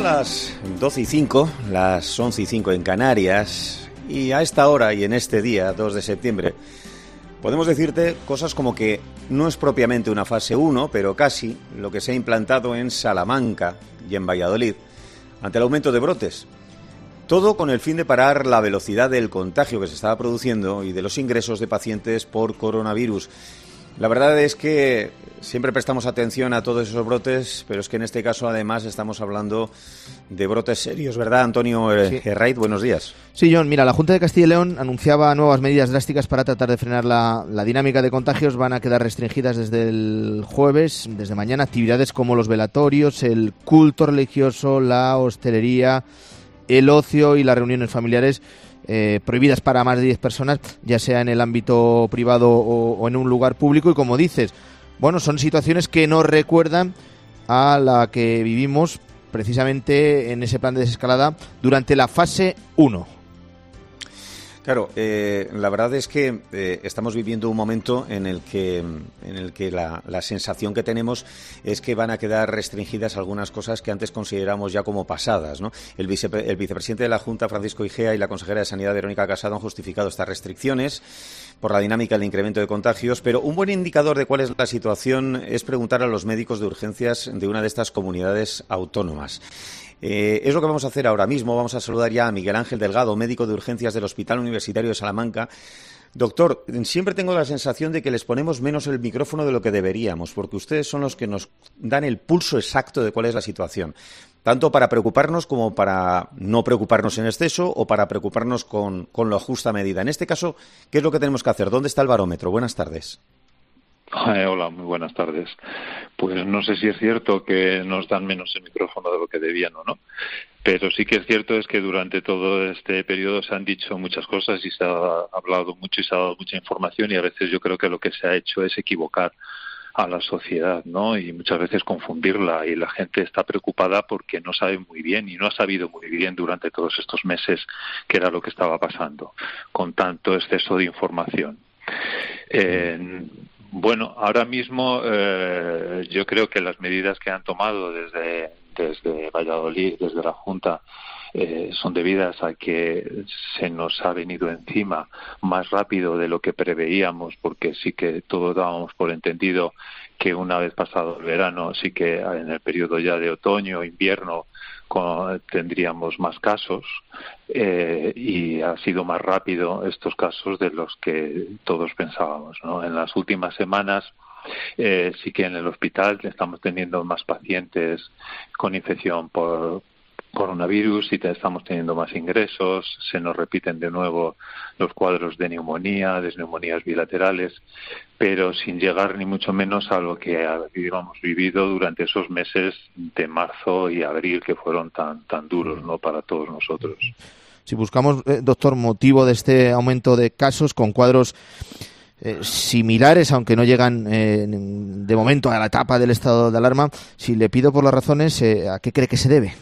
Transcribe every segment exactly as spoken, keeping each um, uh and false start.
las doce y cinco, las once y cinco en Canarias, y a esta hora y en este día, dos de septiembre, podemos decirte cosas como que no es propiamente una fase uno, pero casi lo que se ha implantado en Salamanca y en Valladolid, ante el aumento de brotes. Todo con el fin de parar la velocidad del contagio que se estaba produciendo y de los ingresos de pacientes por coronavirus. La verdad es que siempre prestamos atención a todos esos brotes, pero es que en este caso además estamos hablando de brotes serios, ¿verdad, Antonio eh, sí. Herraiz? Buenos días. Sí, John, mira, la Junta de Castilla y León anunciaba nuevas medidas drásticas para tratar de frenar la, la dinámica de contagios. Van a quedar restringidas desde el jueves, desde mañana, actividades como los velatorios, el culto religioso, la hostelería, el ocio y las reuniones familiares. Eh, prohibidas para más de diez personas, ya sea en el ámbito privado o, o en un lugar público. Y como dices, bueno, son situaciones que nos recuerdan a la que vivimos precisamente en ese plan de desescalada durante la fase uno. Claro, eh, la verdad es que eh, estamos viviendo un momento en el que, en el que la, la sensación que tenemos es que van a quedar restringidas algunas cosas que antes consideramos ya como pasadas, ¿no? El, vice, el vicepresidente de la Junta, Francisco Igea, y la consejera de Sanidad, Verónica Casado, han justificado estas restricciones por la dinámica del incremento de contagios, pero un buen indicador de cuál es la situación es preguntar a los médicos de urgencias de una de estas comunidades autónomas. Eh, es lo que vamos a hacer ahora mismo. Vamos a saludar ya a Miguel Ángel Delgado, médico de urgencias del Hospital Universitario de Salamanca. Doctor, siempre tengo la sensación de que les ponemos menos el micrófono de lo que deberíamos, porque ustedes son los que nos dan el pulso exacto de cuál es la situación, tanto para preocuparnos como para no preocuparnos en exceso o para preocuparnos con, con la justa medida. En este caso, ¿qué es lo que tenemos que hacer? ¿Dónde está el barómetro? Buenas tardes. Eh, hola, muy buenas tardes. Pues no sé si es cierto que nos dan menos el micrófono de lo que debían o no, pero sí que es cierto es que durante todo este periodo se han dicho muchas cosas y se ha hablado mucho y se ha dado mucha información, y a veces yo creo que lo que se ha hecho es equivocar a la sociedad, ¿no? Y muchas veces confundirla, y la gente está preocupada porque no sabe muy bien y no ha sabido muy bien durante todos estos meses qué era lo que estaba pasando con tanto exceso de información. Eh, Bueno, ahora mismo eh, yo creo que las medidas que han tomado desde, desde Valladolid, desde la Junta, eh, son debidas a que se nos ha venido encima más rápido de lo que preveíamos, porque sí que todos dábamos por entendido que una vez pasado el verano, sí que en el periodo ya de otoño, invierno, con, tendríamos más casos, eh, y ha sido más rápido estos casos de los que todos pensábamos, ¿no? En las últimas semanas eh, sí que en el hospital estamos teniendo más pacientes con infección por coronavirus y estamos teniendo más ingresos. Se nos repiten de nuevo los cuadros de neumonía, de neumonías bilaterales, pero sin llegar ni mucho menos a lo que habíamos vivido durante esos meses de marzo y abril, que fueron tan tan duros, ¿no?, para todos nosotros. Si buscamos, eh, doctor, motivo de este aumento de casos con cuadros eh, similares, aunque no llegan eh, de momento a la etapa del estado de alarma, si le pido por las razones, eh, ¿a qué cree que se debe?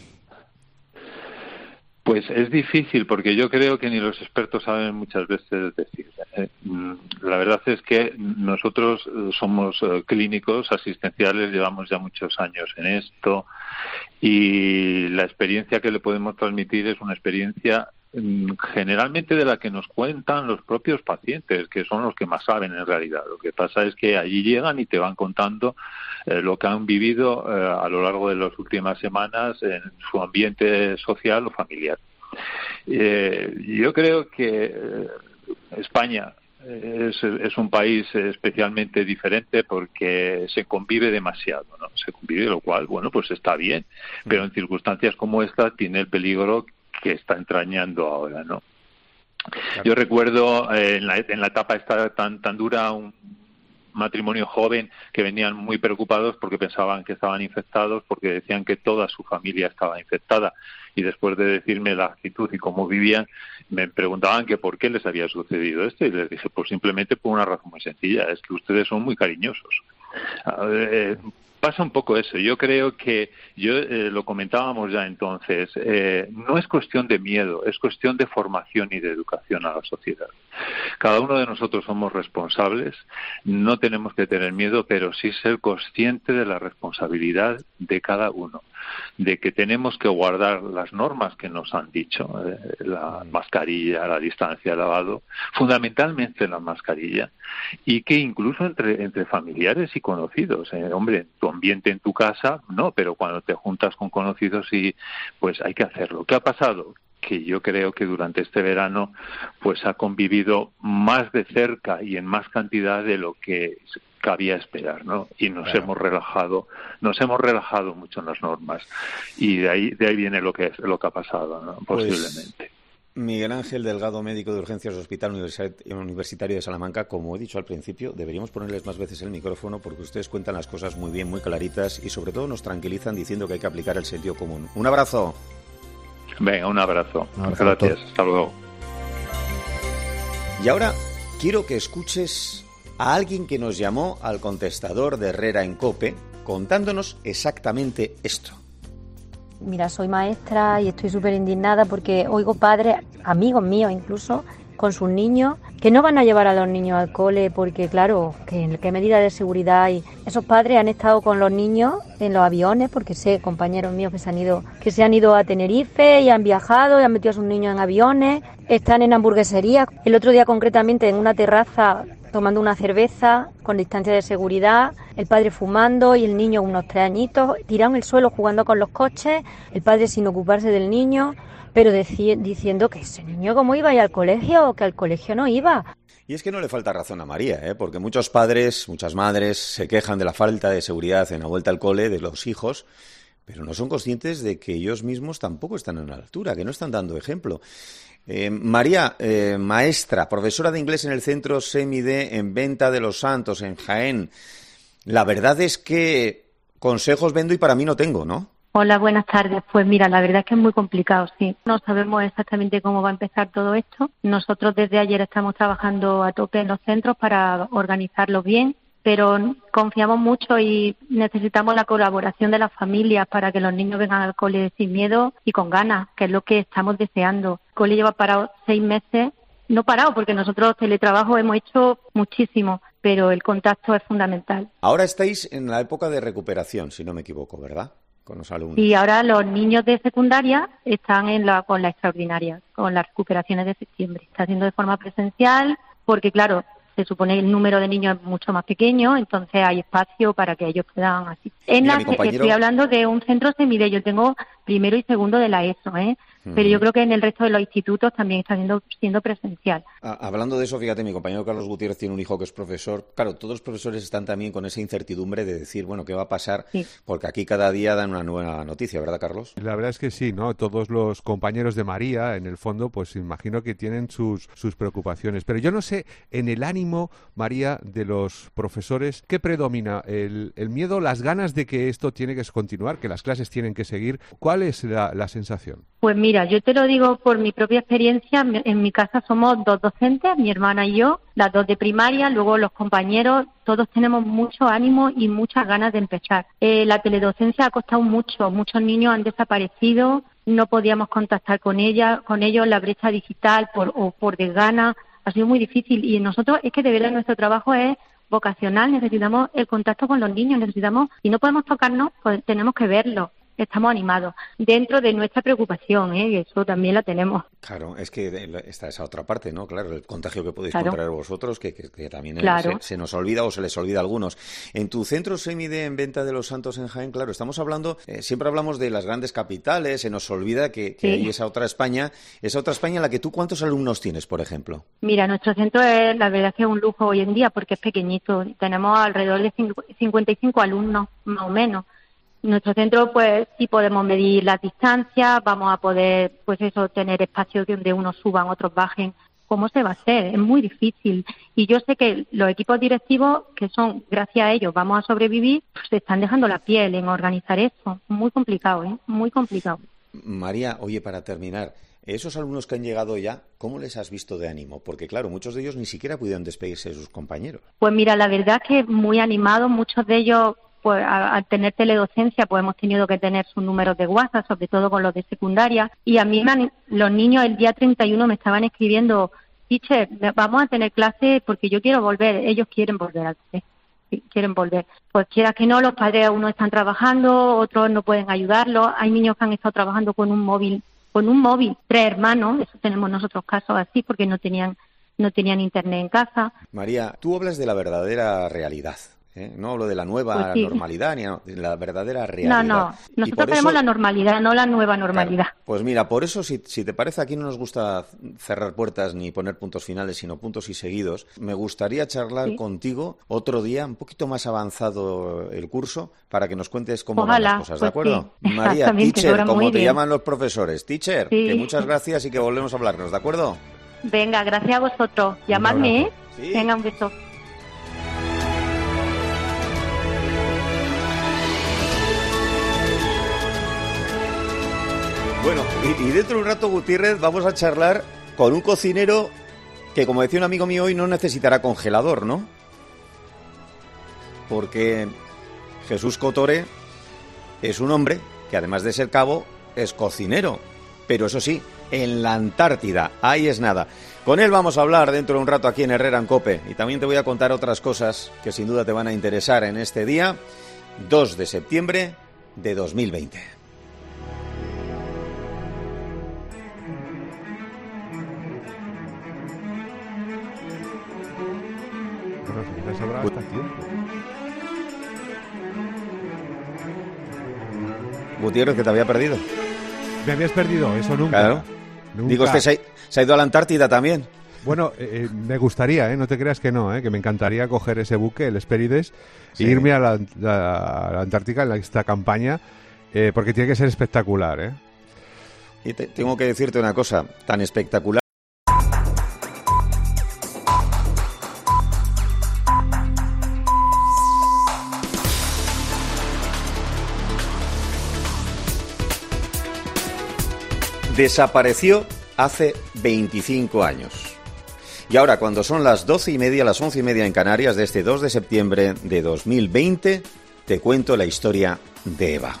Pues es difícil, porque yo creo que ni los expertos saben muchas veces decir. Eh, la verdad es que nosotros somos eh, clínicos asistenciales, llevamos ya muchos años en esto, y la experiencia que le podemos transmitir es una experiencia generalmente de la que nos cuentan los propios pacientes, que son los que más saben en realidad. Lo que pasa es que allí llegan y te van contando eh, lo que han vivido eh, a lo largo de las últimas semanas en su ambiente social o familiar. Eh, yo creo que eh, España es, es un país especialmente diferente porque se convive demasiado, ¿no? Se convive, lo cual, bueno, pues está bien, pero en circunstancias como esta tiene el peligro que está entrañando ahora, ¿no? Claro. Yo recuerdo eh, en, la, en la etapa esta tan tan dura un matrimonio joven que venían muy preocupados porque pensaban que estaban infectados, porque decían que toda su familia estaba infectada, y después de decirme la actitud y cómo vivían, me preguntaban que por qué les había sucedido esto, y les dije, pues simplemente por una razón muy sencilla, es que ustedes son muy cariñosos. Eh, Pasa un poco eso. Yo creo que, yo eh, lo comentábamos ya entonces, eh, no es cuestión de miedo, es cuestión de formación y de educación a la sociedad. Cada uno de nosotros somos responsables, no tenemos que tener miedo, pero sí ser consciente de la responsabilidad de cada uno, de que tenemos que guardar las normas que nos han dicho, eh, la mascarilla, la distancia, el lavado, fundamentalmente la mascarilla, y que incluso entre, entre familiares y conocidos, eh, hombre, tu ambiente en tu casa, no, pero cuando te juntas con conocidos sí, pues hay que hacerlo. ¿Qué ha pasado? Que yo creo que durante este verano pues ha convivido más de cerca y en más cantidad de lo que cabía esperar, ¿no? Y nos claro. hemos relajado, nos hemos relajado mucho en las normas y de ahí de ahí viene lo que es, lo que ha pasado, ¿no? Posiblemente. Pues, Miguel Ángel Delgado, médico de urgencias del Hospital Universitario de Salamanca, como he dicho al principio, deberíamos ponerles más veces el micrófono porque ustedes cuentan las cosas muy bien, muy claritas y sobre todo nos tranquilizan diciendo que hay que aplicar el sentido común. Un abrazo. Venga, un abrazo. Un abrazo. Gracias. Hasta luego. Y ahora quiero que escuches a alguien que nos llamó al contestador de Herrera en COPE contándonos exactamente esto. Mira, soy maestra y estoy súper indignada porque oigo padres, amigos míos incluso, con sus niños, que no van a llevar a los niños al cole porque, claro, que qué medidas de seguridad hay. Esos padres han estado con los niños en los aviones, porque sé compañeros míos que se han ido que se han ido a Tenerife y han viajado y han metido a sus niños en aviones, están en hamburgueserías. El otro día concretamente en una terraza tomando una cerveza con distancia de seguridad, el padre fumando y el niño unos tres añitos, tirado en el suelo jugando con los coches, el padre sin ocuparse del niño, pero deci- diciendo que ese niño cómo iba a ir al colegio o que al colegio no iba. Y es que no le falta razón a María, ¿eh? Porque muchos padres, muchas madres se quejan de la falta de seguridad en la vuelta al cole de los hijos, pero no son conscientes de que ellos mismos tampoco están a la altura, que no están dando ejemplo. Eh, María, eh, maestra, profesora de inglés en el Centro Semide en Venta de los Santos, en Jaén. La verdad es que consejos vendo y para mí no tengo, ¿no? Hola, buenas tardes. Pues mira, la verdad es que es muy complicado, sí. No sabemos exactamente cómo va a empezar todo esto. Nosotros desde ayer estamos trabajando a tope en los centros para organizarlo bien, pero confiamos mucho y necesitamos la colaboración de las familias para que los niños vengan al cole sin miedo y con ganas, que es lo que estamos deseando. El cole lleva parado seis meses, no parado porque nosotros teletrabajo hemos hecho muchísimo, pero el contacto es fundamental. Ahora estáis en la época de recuperación, si no me equivoco, ¿verdad? Con los alumnos. Y ahora los niños de secundaria están en la con la extraordinaria, con las recuperaciones de septiembre. Está haciendo de forma presencial porque, claro, se supone que el número de niños es mucho más pequeño, entonces hay espacio para que ellos puedan así. En Mira, la, compañero... Estoy hablando de un centro semide, yo tengo primero y segundo de la ESO, ¿eh? Uh-huh. Pero yo creo que en el resto de los institutos también está siendo, siendo presencial. Ah, hablando de eso, fíjate, mi compañero Carlos Gutiérrez tiene un hijo que es profesor. Claro, todos los profesores están también con esa incertidumbre de decir, bueno, ¿qué va a pasar? Sí. Porque aquí cada día dan una nueva noticia, ¿verdad, Carlos? La verdad es que sí, ¿no? Todos los compañeros de María, en el fondo, pues imagino que tienen sus, sus preocupaciones. Pero yo no sé, en el ánimo, María, de los profesores, ¿qué predomina? ¿El, el miedo, las ganas de que esto tiene que continuar, que las clases tienen que seguir? ¿Cuál es la, la sensación? Pues mira, yo te lo digo por mi propia experiencia. En mi casa somos dos docentes, mi hermana y yo, las dos de primaria, luego los compañeros, todos tenemos mucho ánimo y muchas ganas de empezar. Eh, la teledocencia ha costado mucho, muchos niños han desaparecido, no podíamos contactar con ella, con ellos, la brecha digital por, o por desgana, ha sido muy difícil. Y nosotros, es que de verdad nuestro trabajo es vocacional, necesitamos el contacto con los niños, necesitamos, si no podemos tocarnos, pues tenemos que verlos. Estamos animados dentro de nuestra preocupación, ¿eh? Eso también la tenemos. Claro, es que está esa otra parte, ¿no? Claro, el contagio que podéis claro. contraer vosotros, que, que, que también claro. se, se nos olvida o se les olvida a algunos. En tu centro Semide en Venta de los Santos en Jaén, claro, estamos hablando, eh, siempre hablamos de las grandes capitales, se nos olvida que, que sí. hay esa otra España, esa otra España en la que tú, ¿cuántos alumnos tienes, por ejemplo? Mira, nuestro centro es, la verdad, que es un lujo hoy en día porque es pequeñito. Tenemos alrededor de cincuenta y cinco alumnos, más o menos. Nuestro centro, pues, sí podemos medir las distancias, vamos a poder, pues eso, tener espacios donde unos suban, otros bajen. ¿Cómo se va a hacer? Es muy difícil. Y yo sé que los equipos directivos, que son, gracias a ellos, vamos a sobrevivir, pues, se están dejando la piel en organizar eso. Muy complicado, ¿eh? Muy complicado. María, oye, para terminar, esos alumnos que han llegado ya, ¿cómo les has visto de ánimo? Porque, claro, muchos de ellos ni siquiera pudieron despedirse de sus compañeros. Pues mira, la verdad es que muy animados, muchos de ellos... Pues al tener teledocencia, pues hemos tenido que tener sus números de WhatsApp, sobre todo con los de secundaria. Y a mí, me han, los niños el día treinta y uno me estaban escribiendo teacher, vamos a tener clase porque yo quiero volver, ellos quieren volver al colegio, quieren volver. Pues quiera que no, los padres unos están trabajando, otros no pueden ayudarlos, hay niños que han estado trabajando con un móvil, con un móvil, tres hermanos, eso tenemos nosotros casos así porque no tenían, no tenían internet en casa. María, tú hablas de la verdadera realidad. ¿Eh? No hablo de la nueva pues sí. normalidad, ni de la verdadera realidad. No, no, nosotros tenemos eso... la normalidad, no la nueva normalidad. Claro. Pues mira, por eso, si, si te parece, aquí no nos gusta cerrar puertas ni poner puntos finales, sino puntos y seguidos. Me gustaría charlar ¿Sí? contigo otro día, un poquito más avanzado el curso, para que nos cuentes cómo Ojalá, van las cosas, pues ¿de acuerdo? Sí. María, teacher, como te bien. llaman los profesores. Teacher, sí. que muchas gracias y que volvemos a hablarnos, ¿de acuerdo? Venga, gracias a vosotros. Llamadme, ¿eh? Sí. Venga, un beso. Bueno, y, y dentro de un rato, Gutiérrez, vamos a charlar con un cocinero que, como decía un amigo mío hoy, no necesitará congelador, ¿no? Porque Jesús Cotore es un hombre que, además de ser cabo, es cocinero. Pero eso sí, en la Antártida, ahí es nada. Con él vamos a hablar dentro de un rato aquí en Herrera en COPE. Y también te voy a contar otras cosas que sin duda te van a interesar en este día, dos de septiembre de dos mil veinte. Gutiérrez, que te había perdido. ¿Me habías perdido? Eso nunca. Claro. Nunca. Digo, usted se ha, se ha ido a la Antártida también. Bueno, eh, me gustaría, ¿eh? No te creas que no, ¿eh? Que me encantaría coger ese buque, el Hespérides, sí. e irme a la, la, a la Antártica en esta campaña, eh, porque tiene que ser espectacular, ¿eh? Y te, tengo que decirte una cosa, tan espectacular. Desapareció hace veinticinco años. Y ahora, cuando son las doce y media, las once y media en Canarias de este dos de septiembre de dos mil veinte, te cuento la historia de Eva.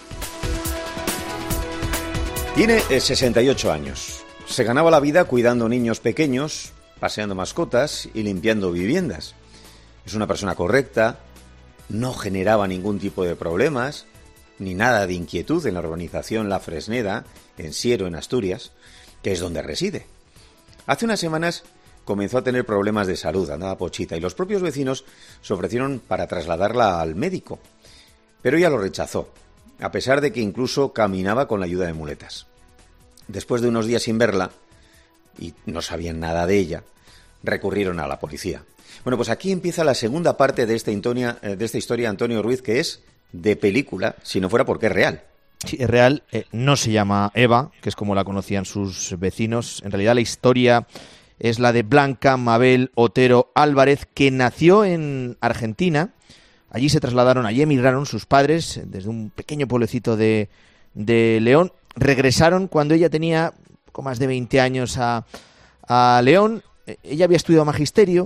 Tiene sesenta y ocho años. Se ganaba la vida cuidando niños pequeños, paseando mascotas y limpiando viviendas. Es una persona correcta, no generaba ningún tipo de problemas, ni nada de inquietud en la urbanización La Fresneda, en Siero, en Asturias, que es donde reside. Hace unas semanas comenzó a tener problemas de salud, andaba pochita, y los propios vecinos se ofrecieron para trasladarla al médico. Pero ella lo rechazó, a pesar de que incluso caminaba con la ayuda de muletas. Después de unos días sin verla, y no sabían nada de ella, recurrieron a la policía. Bueno, pues aquí empieza la segunda parte de esta, Antonia, de esta historia, Antonio Ruiz, que es de película, si no fuera porque es real. Sí, es real. Eh, no se llama Eva, que es como la conocían sus vecinos. En realidad la historia es la de Blanca Mabel Otero Álvarez, que nació en Argentina. Allí se trasladaron, allí emigraron sus padres desde un pequeño pueblecito de, de León. Regresaron cuando ella tenía poco más de veinte años a, a León. Ella había estudiado magisterio,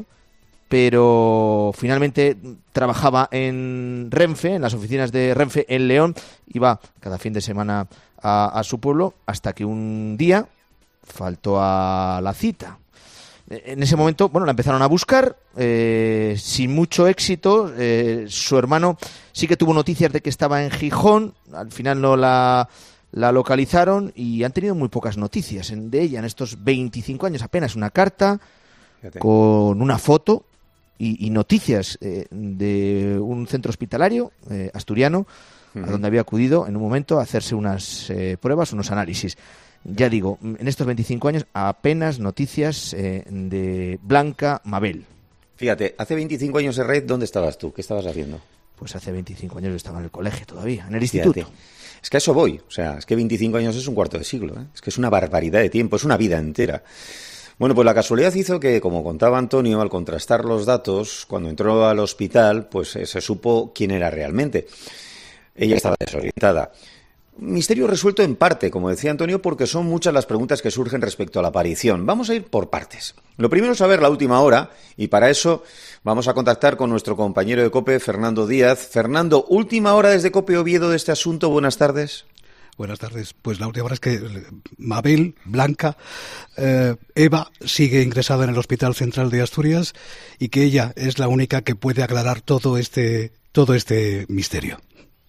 pero finalmente trabajaba en Renfe, en las oficinas de Renfe en León, iba cada fin de semana a, a su pueblo, hasta que un día faltó a la cita. En ese momento, bueno, la empezaron a buscar, eh, sin mucho éxito. Eh, su hermano sí que tuvo noticias de que estaba en Gijón, al final no la, la localizaron y han tenido muy pocas noticias de ella en estos veinticinco años, apenas una carta Fíjate. con una foto y, y noticias eh, de un centro hospitalario eh, asturiano, uh-huh. a donde había acudido en un momento a hacerse unas eh, pruebas, unos análisis. Ya digo, en estos veinticinco años apenas noticias eh, de Blanca Mabel. Fíjate, hace veinticinco años, Red, ¿dónde estabas tú? ¿Qué estabas haciendo? Pues hace veinticinco años yo estaba en el colegio todavía, en el instituto. Fíjate. Es que a eso voy, o sea, es que veinticinco años es un cuarto de siglo, ¿eh? Es que es una barbaridad de tiempo, es una vida entera. Bueno, pues la casualidad hizo que, como contaba Antonio, al contrastar los datos, cuando entró al hospital, pues eh, se supo quién era realmente. Ella estaba desorientada. Misterio resuelto en parte, como decía Antonio, porque son muchas las preguntas que surgen respecto a la aparición. Vamos a ir por partes. Lo primero es saber la última hora, y para eso vamos a contactar con nuestro compañero de COPE, Fernando Díaz. Fernando, última hora desde COPE Oviedo de este asunto. Buenas tardes. Buenas tardes. Pues la última hora es que Mabel, Blanca, eh, Eva sigue ingresada en el Hospital Central de Asturias y que ella es la única que puede aclarar todo este, todo este misterio.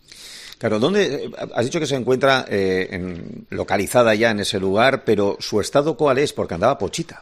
Claro, ¿dónde has dicho que se encuentra eh, en, localizada ya en ese lugar, pero su estado cuál es? Porque andaba pochita.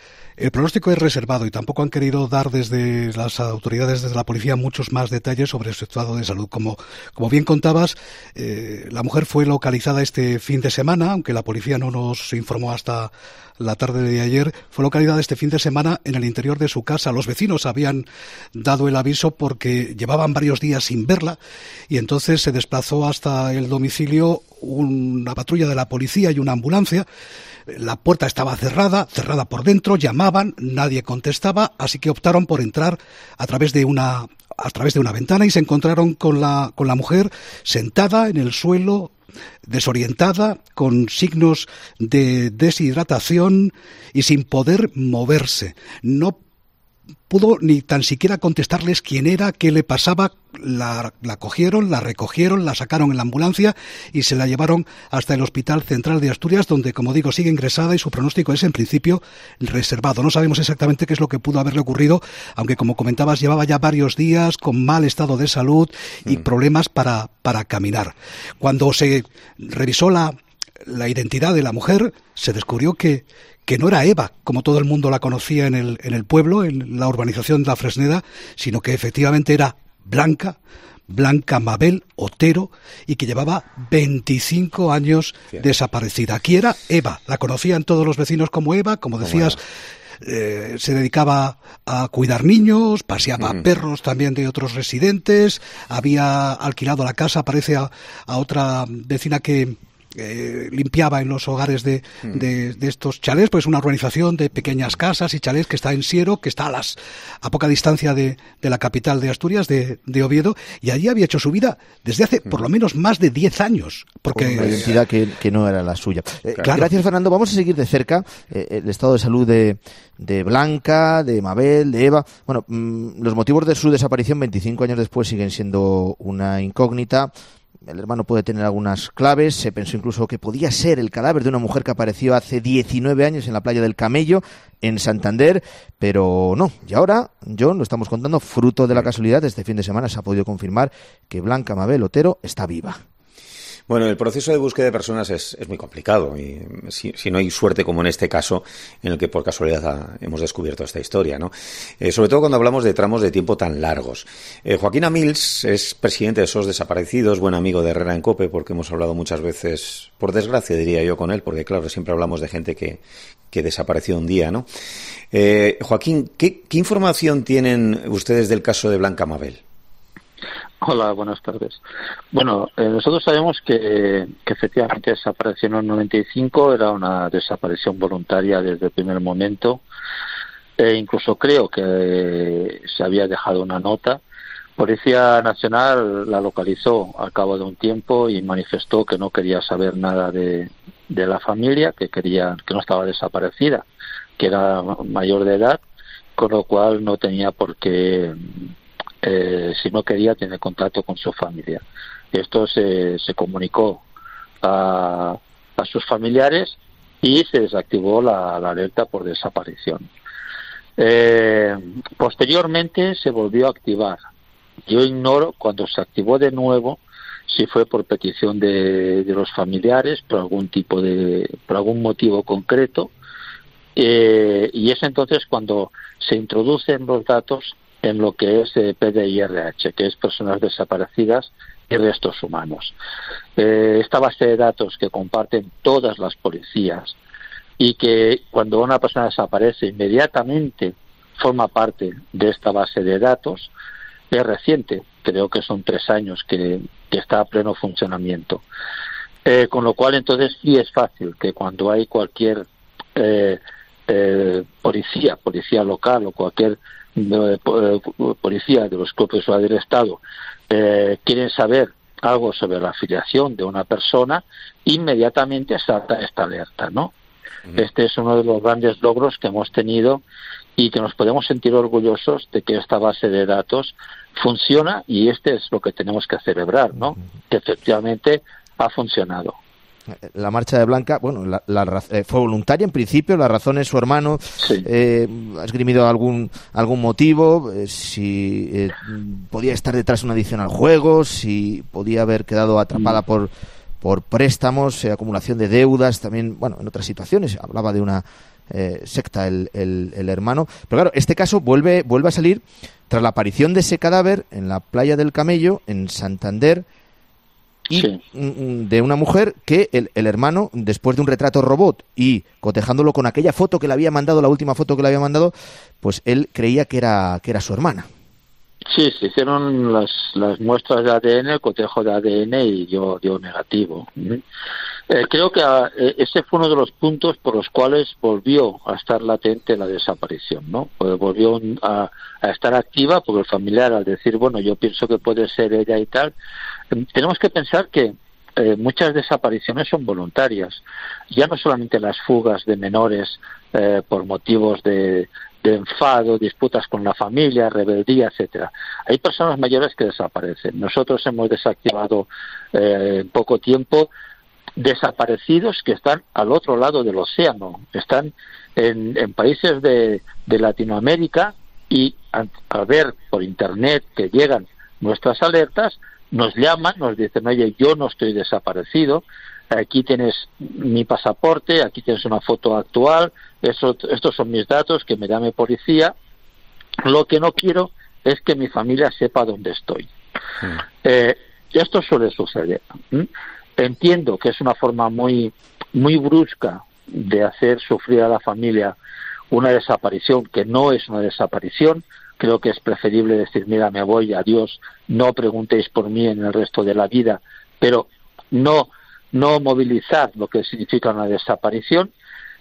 El pronóstico es reservado y tampoco han querido dar desde las autoridades, desde la policía, muchos más detalles sobre su estado de salud. Como, como bien contabas, eh, la mujer fue localizada este fin de semana, aunque la policía no nos informó hasta la tarde de ayer, fue localizada este fin de semana en el interior de su casa. Los vecinos habían dado el aviso porque llevaban varios días sin verla y entonces se desplazó hasta el domicilio una patrulla de la policía y una ambulancia. La puerta estaba cerrada, cerrada por dentro, llamaban, nadie contestaba, así que optaron por entrar a través de una a través de una ventana y se encontraron con la con la mujer sentada en el suelo, desorientada, con signos de deshidratación y sin poder moverse. No pudo ni tan siquiera contestarles quién era, qué le pasaba. La, la cogieron, la recogieron, la sacaron en la ambulancia y se la llevaron hasta el Hospital Central de Asturias, donde, como digo, sigue ingresada y su pronóstico es, en principio, reservado. No sabemos exactamente qué es lo que pudo haberle ocurrido, aunque, como comentabas, llevaba ya varios días con mal estado de salud y mm. problemas para, para caminar. Cuando se revisó la, la identidad de la mujer, se descubrió que que no era Eva, como todo el mundo la conocía en el, en el pueblo, en la urbanización de La Fresneda, sino que efectivamente era Blanca, Blanca Mabel Otero, y que llevaba veinticinco años sí. desaparecida. Aquí era Eva, la conocían todos los vecinos como Eva, como decías, eh, se dedicaba a cuidar niños, paseaba mm. a perros también de otros residentes, había alquilado la casa, parece a, a otra vecina que Eh, limpiaba en los hogares de, de, de estos chalés, pues una urbanización de pequeñas casas y chalés que está en Siero, que está a las a poca distancia de, de la capital de Asturias, de, de Oviedo, y allí había hecho su vida desde hace por lo menos más de diez años. Porque una identidad que, que no era la suya. Eh, claro. Gracias, Fernando. Vamos a seguir de cerca eh, el estado de salud de, de Blanca, de Mabel, de Eva. Bueno, mmm, los motivos de su desaparición veinticinco años después siguen siendo una incógnita. El hermano puede tener algunas claves. Se pensó incluso que podía ser el cadáver de una mujer que apareció hace diecinueve años en la playa del Camello, en Santander, pero no. Y ahora, John, lo estamos contando, fruto de la casualidad, este fin de semana se ha podido confirmar que Blanca Mabel Otero está viva. Bueno, el proceso de búsqueda de personas es, es muy complicado y si, si no hay suerte como en este caso en el que por casualidad ha, hemos descubierto esta historia, ¿no? Eh, sobre todo cuando hablamos de tramos de tiempo tan largos. Eh, Joaquín Amils es presidente de S O S Desaparecidos, buen amigo de Herrera en COPE, porque hemos hablado muchas veces, por desgracia diría yo, con él, porque claro, siempre hablamos de gente que, que desapareció un día, ¿no? Eh, Joaquín, ¿qué, ¿qué información tienen ustedes del caso de Blanca Mabel? Hola, buenas tardes. Bueno, eh, nosotros sabemos que, que efectivamente desapareció en el noventa y cinco, era una desaparición voluntaria desde el primer momento. E incluso creo que eh, se había dejado una nota. Policía Nacional la localizó al cabo de un tiempo y manifestó que no quería saber nada de, de la familia, que quería que no estaba desaparecida, que era mayor de edad, con lo cual no tenía por qué... Eh, si no quería tener contacto con su familia. Esto se, se comunicó a, a sus familiares y se desactivó la, la alerta por desaparición. Eh, posteriormente se volvió a activar. Yo ignoro cuando se activó de nuevo si fue por petición de, de los familiares, por algún tipo de, por algún motivo concreto, eh, y es entonces cuando se introducen los datos en lo que es eh, P D I R H, que es personas desaparecidas y restos humanos. Eh, esta base de datos que comparten todas las policías y que cuando una persona desaparece inmediatamente forma parte de esta base de datos, es reciente, creo que son tres años que, que está a pleno funcionamiento. Eh, con lo cual entonces sí es fácil que cuando hay cualquier eh, eh, policía, policía local o cualquier de policía de los cuerpos del Estado eh, quieren saber algo sobre la afiliación de una persona, inmediatamente salta esta alerta, ¿no? Uh-huh. Este es uno de los grandes logros que hemos tenido y que nos podemos sentir orgullosos de que esta base de datos funciona, y este es lo que tenemos que celebrar, ¿no? Uh-huh. Que efectivamente ha funcionado. la marcha de Blanca, bueno, la, la, eh, fue voluntaria en principio, la razón es su hermano, sí. eh, ha esgrimido algún algún motivo, eh, si eh, podía estar detrás de una adicción al juego, si podía haber quedado atrapada mm. por por préstamos, eh, acumulación de deudas, también, bueno, en otras situaciones, hablaba de una eh, secta el, el, el hermano, pero claro, este caso vuelve, vuelve a salir tras la aparición de ese cadáver en la playa del Camello, en Santander, y sí. de una mujer que el, el hermano, después de un retrato robot y cotejándolo con aquella foto que le había mandado, la última foto que le había mandado, pues él creía que era que era su hermana. Sí, se hicieron las, las muestras de A D N, el cotejo de A D N y dio, dio negativo. Eh, creo que a, eh, ese fue uno de los puntos por los cuales volvió a estar latente la desaparición, ¿no? Pues volvió a, a estar activa porque el familiar, al decir, bueno, yo pienso que puede ser ella y tal, eh, tenemos que pensar que eh, muchas desapariciones son voluntarias. Ya no solamente las fugas de menores eh, por motivos de, de enfado, disputas con la familia, rebeldía, etcétera. Hay personas mayores que desaparecen. Nosotros hemos desactivado eh, en poco tiempo desaparecidos que están al otro lado del océano, están en, en países de, de Latinoamérica y al, al ver por internet que llegan nuestras alertas, nos llaman, nos dicen, oye, yo no estoy desaparecido, aquí tienes mi pasaporte, aquí tienes una foto actual, eso, estos son mis datos, que me llame policía, lo que no quiero es que mi familia sepa dónde estoy. Sí. Eh, esto suele suceder. ¿Mm? Entiendo que es una forma muy muy brusca de hacer sufrir a la familia una desaparición que no es una desaparición. Creo que es preferible decir, mira, me voy, adiós, no preguntéis por mí en el resto de la vida, pero no no movilizar lo que significa una desaparición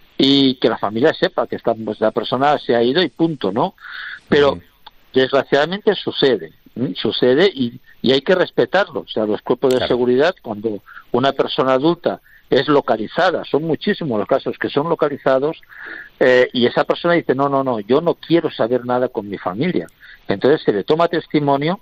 y que la familia sepa que esta, pues, la persona se ha ido y punto, ¿no? Pero uh-huh. desgraciadamente sucede, ¿eh? sucede y, y hay que respetarlo. O sea, los cuerpos de claro. seguridad, cuando una persona adulta es localizada, son muchísimos los casos que son localizados, eh, y esa persona dice, no, no, no, yo no quiero saber nada con mi familia. Entonces se le toma testimonio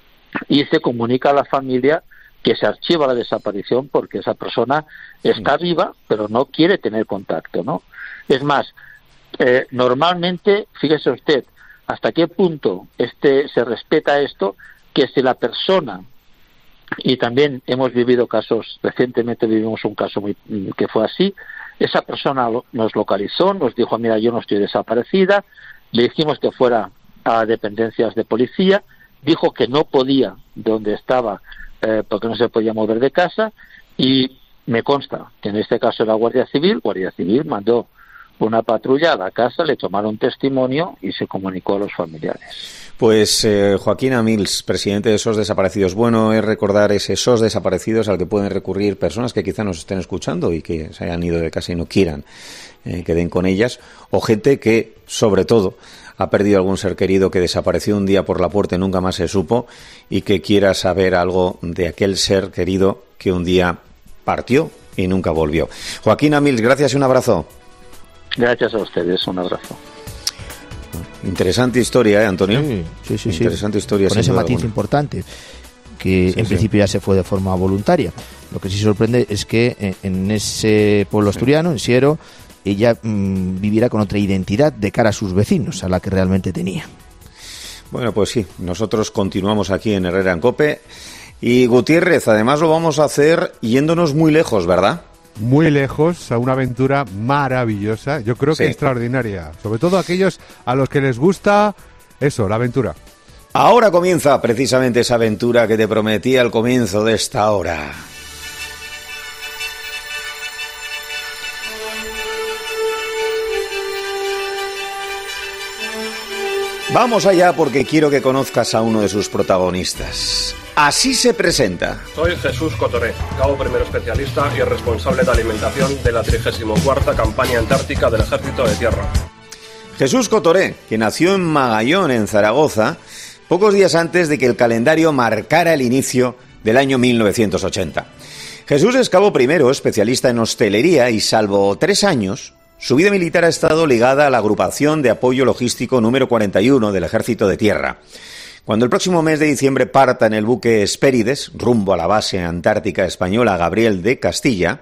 y se comunica a la familia que se archiva la desaparición porque esa persona está sí. viva, pero no quiere tener contacto, ¿no? Es más, eh, normalmente, fíjese usted, hasta qué punto este se respeta esto, que si la persona, y también hemos vivido casos, recientemente vivimos un caso muy, que fue así, esa persona nos localizó, nos dijo, mira, yo no estoy desaparecida, le dijimos que fuera a dependencias de policía, dijo que no podía donde estaba, eh, porque no se podía mover de casa, y me consta que en este caso era Guardia Civil, Guardia Civil mandó una patrulla a la casa, le tomaron testimonio y se comunicó a los familiares. Pues eh, Joaquín Amils, presidente de S O S Desaparecidos. Bueno es recordar ese S O S Desaparecidos al que pueden recurrir personas que quizá nos estén escuchando y que se hayan ido de casa y no quieran eh, que den con ellas, o gente que, sobre todo, ha perdido algún ser querido que desapareció un día por la puerta y nunca más se supo, y que quiera saber algo de aquel ser querido que un día partió y nunca volvió. Joaquín Amils, gracias y un abrazo. Gracias a ustedes, un abrazo. Interesante historia, ¿eh, Antonio? Sí, sí, sí. Interesante sí. historia. Con ese matiz alguna. importante, que sí, en sí. principio ya se fue de forma voluntaria. Lo que sí sorprende es que en ese pueblo asturiano, en Siero, ella mmm, viviera con otra identidad de cara a sus vecinos, a la que realmente tenía. Bueno, pues sí, nosotros continuamos aquí en Herrera en Cope. Y Gutiérrez, además lo vamos a hacer yéndonos muy lejos, ¿verdad? Muy lejos, a una aventura maravillosa, yo creo que sí. extraordinaria, sobre todo aquellos a los que les gusta eso, la aventura. Ahora comienza precisamente esa aventura que te prometí al comienzo de esta hora. Vamos allá porque quiero que conozcas a uno de sus protagonistas. Así se presenta. Soy Jesús Cotoré, cabo primero especialista y responsable de alimentación de la trigésima cuarta campaña antártica del Ejército de Tierra. Jesús Cotoré, que nació en Magallón, en Zaragoza, pocos días antes de que el calendario marcara el inicio del año mil novecientos ochenta. Jesús es cabo primero, especialista en hostelería y, salvo tres años, su vida militar ha estado ligada a la agrupación de apoyo logístico número cuarenta y uno del Ejército de Tierra. Cuando el próximo mes de diciembre parta en el buque Hespérides, rumbo a la base antártica española Gabriel de Castilla,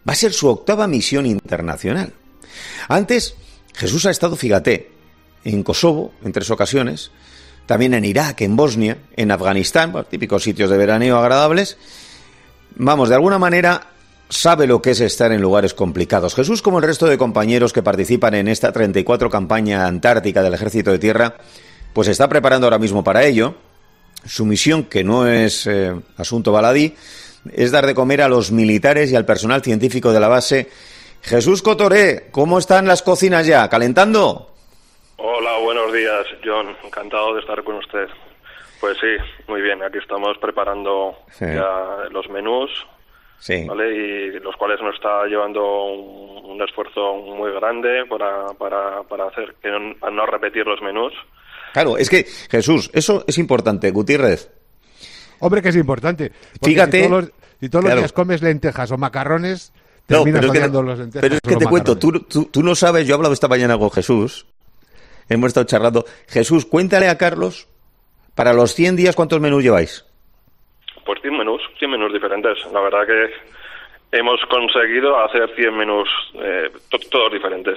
Va a ser su octava misión internacional. Antes, Jesús ha estado, fíjate, en Kosovo en tres ocasiones, también en Irak, en Bosnia, en Afganistán, bueno, típicos sitios de veraneo agradables. Vamos, de alguna manera sabe lo que es estar en lugares complicados. Jesús, como el resto de compañeros que participan en esta treinta y cuatro campaña antártica del Ejército de Tierra, pues se está preparando ahora mismo para ello. Su misión, que no es eh, asunto baladí, es dar de comer a los militares y al personal científico de la base. Jesús Cotoré, ¿cómo están las cocinas ya? ¿Calentando? Hola, buenos días, John. Encantado de estar con usted. Pues sí, muy bien. Aquí estamos preparando sí. ya los menús, sí. ¿vale? Y los cuales nos está llevando un, un esfuerzo muy grande para, para, para hacer que no, para no repetir los menús. Claro, es que, Jesús, eso es importante. Gutiérrez. Hombre, que es importante. Fíjate. Si todos los, si todos claro. los días comes lentejas o macarrones, terminas no, odiando los lentejas. Pero es que te cuento, tú, tú, tú no sabes, yo he hablado esta mañana con Jesús, hemos estado charlando. Jesús, cuéntale a Carlos, para los cien días, ¿cuántos menús lleváis? Pues cien menús, cien menús diferentes. La verdad que hemos conseguido hacer cien menús, eh, to- todos diferentes.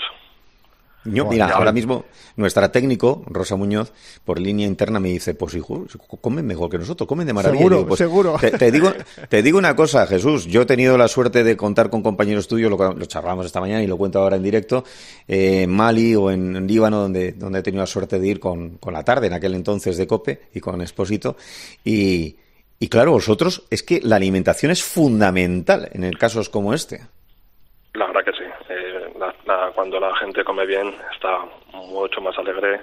Yo, mira, ahora mismo nuestra técnico, Rosa Muñoz, por línea interna me dice, pues hijo, comen mejor que nosotros, comen de maravilla. Seguro, digo, pues, seguro. Te, te, digo, te digo una cosa, Jesús, yo he tenido la suerte de contar con compañeros tuyos, lo, lo charlamos esta mañana y lo cuento ahora en directo, eh, en Mali o en, en Líbano, donde, donde he tenido la suerte de ir con, con la tarde, en aquel entonces de COPE y con Expósito, y, y claro, vosotros, es que la alimentación es fundamental en casos como este. La verdad que sí. Eh, la, la, cuando la gente come bien está mucho más alegre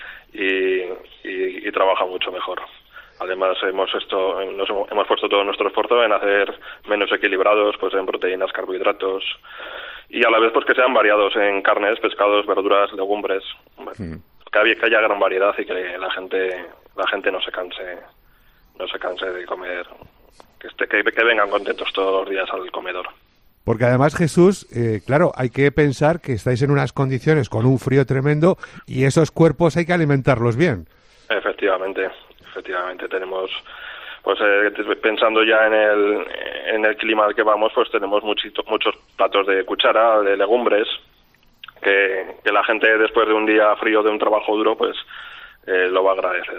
y, y, y trabaja mucho mejor. Además hemos esto, nos hemos, hemos puesto todo nuestro esfuerzo en hacer menús equilibrados, pues en proteínas, carbohidratos y a la vez pues que sean variados en carnes, pescados, verduras, legumbres. Mm. Que, haya, que haya gran variedad y que la gente la gente no se canse no se canse de comer, que, esté, que, que vengan contentos todos los días al comedor. Porque además, Jesús, eh, claro, hay que pensar que estáis en unas condiciones con un frío tremendo y esos cuerpos hay que alimentarlos bien. Efectivamente, efectivamente. Tenemos, pues eh, pensando ya en el, en el clima al que vamos, pues tenemos muchito, muchos platos de cuchara, de legumbres, que, que la gente después de un día frío, de un trabajo duro, pues eh, lo va a agradecer.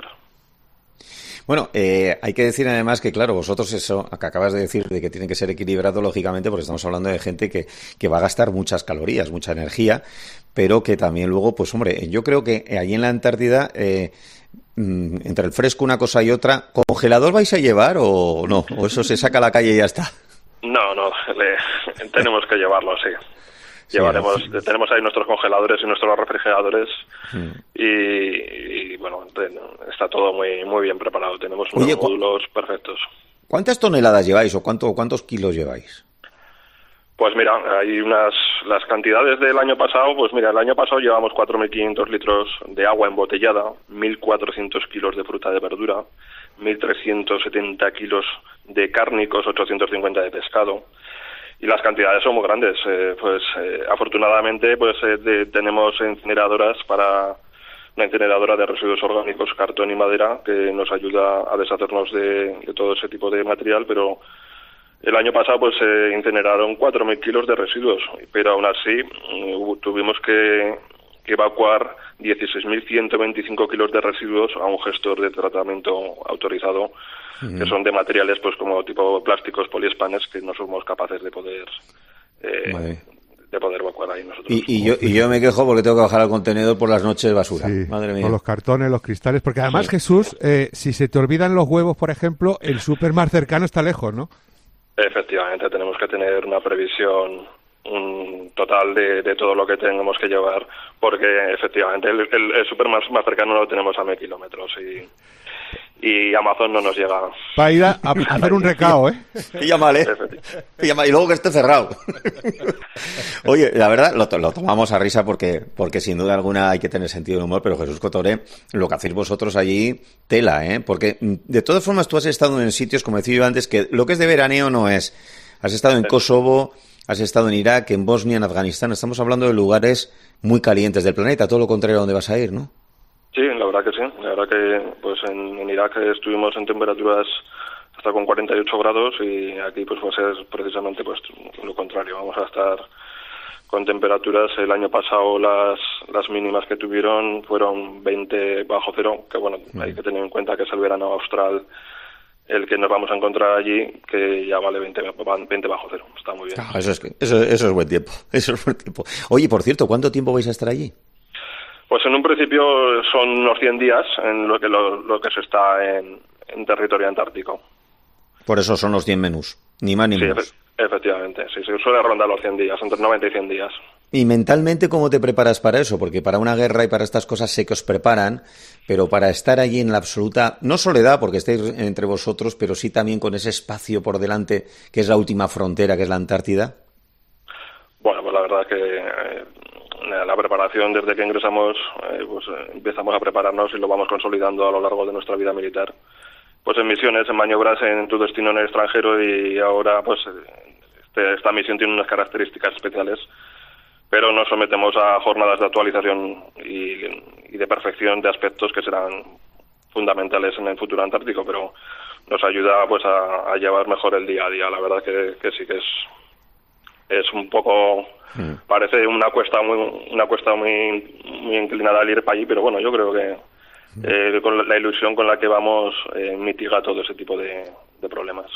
Bueno, eh, hay que decir además que, claro, vosotros eso que acabas de decir, de que tiene que ser equilibrado, lógicamente, porque estamos hablando de gente que, que va a gastar muchas calorías, mucha energía, pero que también luego, pues hombre, yo creo que allí en la Antártida, eh, entre el fresco una cosa y otra, ¿congelador vais a llevar o no? ¿O eso se saca a la calle y ya está? No, no, le, tenemos que llevarlo, sí. Sí, Llevaremos, sí. Tenemos ahí nuestros congeladores y nuestros refrigeradores mm. y, y bueno, está todo muy muy bien preparado. Tenemos unos Oye, módulos cu- perfectos. ¿Cuántas toneladas lleváis o cuánto, cuántos kilos lleváis? Pues mira, hay unas las cantidades del año pasado, pues mira, el año pasado llevamos cuatro mil quinientos litros de agua embotellada, mil cuatrocientos kilos de fruta de verdura, mil trescientos setenta kilos de cárnicos, ochocientos cincuenta de pescado. Y las cantidades son muy grandes. Eh, pues eh, afortunadamente pues eh, de, tenemos incineradoras para una incineradora de residuos orgánicos, cartón y madera, que nos ayuda a deshacernos de, de todo ese tipo de material, pero el año pasado pues se eh, incineraron cuatro mil kilos de residuos, pero aún así eh, tuvimos que, que evacuar dieciséis mil ciento veinticinco kilos de residuos a un gestor de tratamiento autorizado, uh-huh. que son de materiales pues como tipo plásticos, poliespanes, que no somos capaces de poder eh, vale. de poder evacuar ahí nosotros. Y, y, yo, y yo me quejo porque tengo que bajar al contenedor por las noches de basura. Sí, Madre mía. Con los cartones, los cristales, porque además, sí. Jesús, eh, si se te olvidan los huevos, por ejemplo, el súper más cercano está lejos, ¿no? Efectivamente, tenemos que tener una previsión un total de, de todo lo que tenemos que llevar, porque efectivamente el, el, el súper más, más cercano lo tenemos a mil kilómetros y, y Amazon no nos llega. Para ir a, a hacer un recao, ¿eh? Pilla mal, ¿eh? Pilla mal, y luego que esté cerrado. Oye, la verdad, lo, lo tomamos a risa porque, porque sin duda alguna hay que tener sentido del humor, pero Jesús Cotoré, lo que hacéis vosotros allí, tela, ¿eh? Porque de todas formas tú has estado en sitios, como decía yo antes, que lo que es de veraneo no es. Has estado en Kosovo, has estado en Irak, en Bosnia, en Afganistán. Estamos hablando de lugares muy calientes del planeta, todo lo contrario a donde vas a ir, ¿no? Sí, la verdad que sí. La verdad que pues en, en Irak estuvimos en temperaturas hasta con cuarenta y ocho grados, y aquí pues va a ser precisamente pues lo contrario. Vamos a estar con temperaturas. El año pasado las las mínimas que tuvieron fueron veinte bajo cero, que bueno, hay que tener en cuenta que es el verano austral el que nos vamos a encontrar allí, que ya vale veinte, veinte bajo cero. Está muy bien. Ah, eso, es, eso, eso es buen tiempo. Eso es buen tiempo. Oye, por cierto, ¿cuánto tiempo vais a estar allí? Pues en un principio son unos cien días en lo que lo, lo que se está en, en territorio antártico. Por eso son los cien menús, ni más ni sí, menos. Efe, efectivamente, sí, se suele rondar los cien días, entre noventa y cien días. ¿Y mentalmente cómo te preparas para eso? Porque para una guerra y para estas cosas sé que os preparan, pero para estar allí en la absoluta, no soledad, porque estáis entre vosotros, pero sí también con ese espacio por delante, que es la última frontera, que es la Antártida. Bueno, pues la verdad que eh, la preparación desde que ingresamos, eh, pues eh, empezamos a prepararnos y lo vamos consolidando a lo largo de nuestra vida militar. Pues en misiones, en maniobras en tu destino en el extranjero, y ahora pues este, esta misión tiene unas características especiales, pero nos sometemos a jornadas de actualización y, y de perfección de aspectos que serán fundamentales en el futuro antártico, pero nos ayuda pues a, a llevar mejor el día a día. La verdad que, que sí que es es un poco mm. parece una cuesta muy una cuesta muy muy inclinada al ir para allí, pero bueno, yo creo que eh, con la ilusión con la que vamos eh, mitiga todo ese tipo de, de problemas.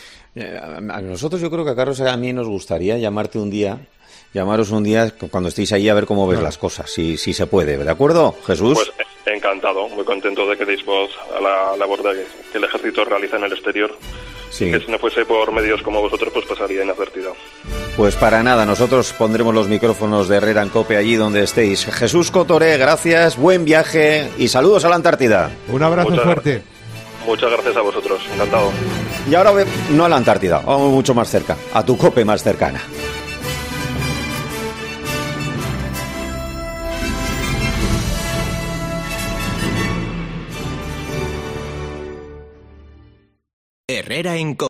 A nosotros, yo creo que a Carlos y a mí nos gustaría llamarte un día, llamaros un día cuando estéis allí a ver cómo ves no. las cosas, si, si se puede, ¿de acuerdo, Jesús? Pues encantado, muy contento de que deis voz a la labor de que el ejército realiza en el exterior. Sí. Que si no fuese por medios como vosotros, pues pasaría inadvertido. Pues para nada, nosotros pondremos los micrófonos de Herrera en Cope allí donde estéis. Jesús Cotoré, gracias, buen viaje y saludos a la Antártida. Un abrazo muchas, fuerte. Muchas gracias a vosotros, encantado. Y ahora no a la Antártida, vamos mucho más cerca, a tu Cope más cercana. Herrera en Cope.